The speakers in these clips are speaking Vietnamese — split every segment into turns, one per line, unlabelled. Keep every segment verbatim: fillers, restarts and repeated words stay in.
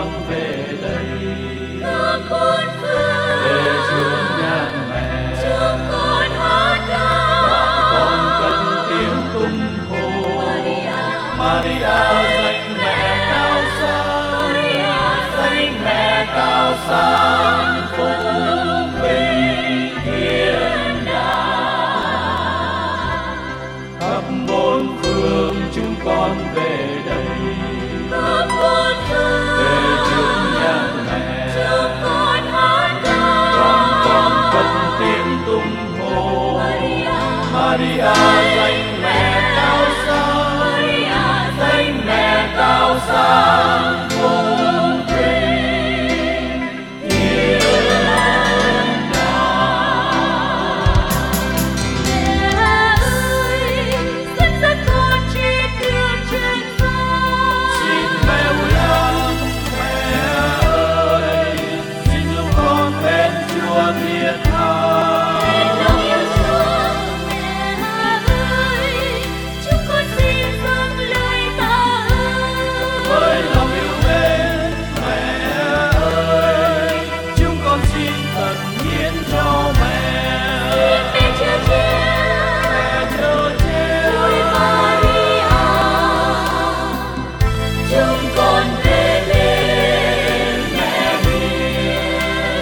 con về đây.
Các con phương
Về trước nhà mẹ,
chúng con hát ca.
con cất tiếng tung hô. Maria danh mẹ cao sang, danh mẹ cao sang phúc vinh thiên đàng. Khắp bốn phương chúng con về đây.
Các con phương
Về trước nhà mẹ,
chúng con hát ca.
con con cất tiếng tung hô. Maria danh mẹ cao sang, danh mẹ cao sang phúc vinh thiên đàng.
Mẹ ơi, dẫn dắt con trên đường chân gian.
Xin mẹ ủi ân, mẹ ơi, xin giúp con bên Chúa thiết tha.
Lòng yêu Chúa, mẹ ơi, chúng con xin dâng lời tạ ơn.
Với lòng yêu mến, mẹ ơi, chúng con xin tận hiến cho mẹ.
Mẹ chở che,
Mẹ chở che,
ôi Maria, chúng con về bên mẹ hiền.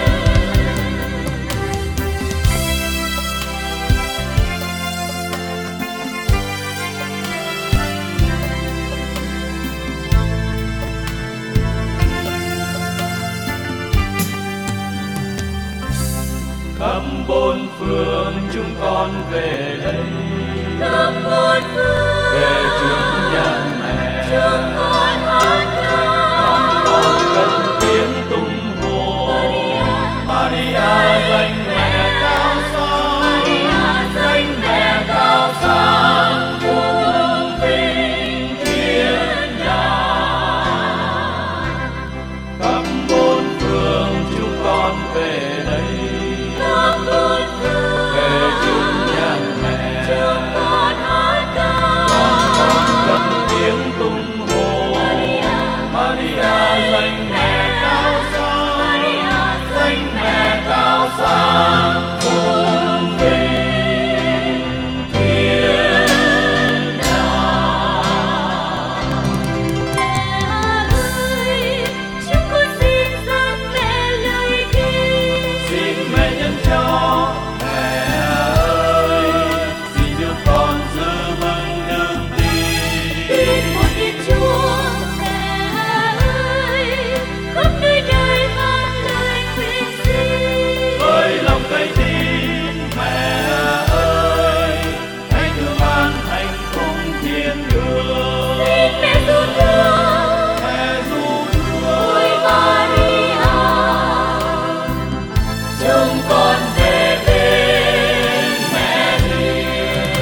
khắp bốn phương chúng con về đây.
Khắp bốn phương
Về trước nhà mẹ,
chúng con hát ca.
con cất tiếng tung hô. Maria danh mẹ cao sang, danh mẹ cao sang phúc vinh thiên đàng. Khắp bốn phương chúng con về đây.
Khắp bốn phương
Về trước nhà mẹ,
chúng con hát ca.
con cất tiếng tung hô. Maria danh mẹ cao sang, danh mẹ cao sang phúc vinh thiên đàng.
Mẹ ơi, chúng con xin dâng mẹ lời kinh.
Xin mẹ nhân cho, mẹ ơi, xin giúp con giữ vững đức tin.
Tin một Thiên Chúa, mẹ ơi, khắp nơi đời vang lời nguyện xin.
Với lòng cây tin, mẹ ơi, hãy thương ban hạnh phúc thiên đường.
Xin mẹ du thương,
Mẹ du thương,
ôi Maria, chúng con về bên mẹ hiền.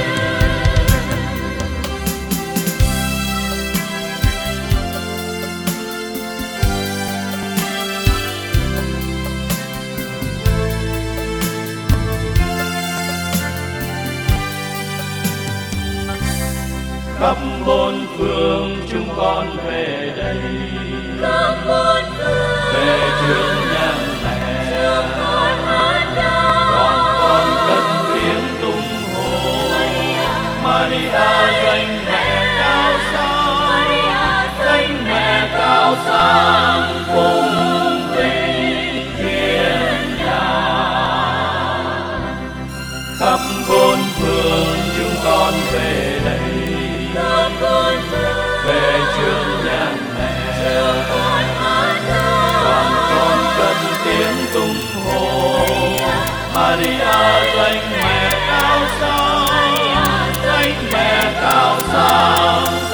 khắp bốn phương chúng con về đây.
Khắp bốn phương
Về trước nhà mẹ,
chúng con hát ca.
con con cất tiếng tung hô. Maria danh mẹ cao sang, danh mẹ cao sang phúc vinh thiên đàng. Khắp bốn phương chúng con về đây.
Khắp bốn phương
Về trước nhà mẹ,
chúng con hát ca.
con con cất tiếng tung hô. Maria danh mẹ cao sang, danh mẹ cao sang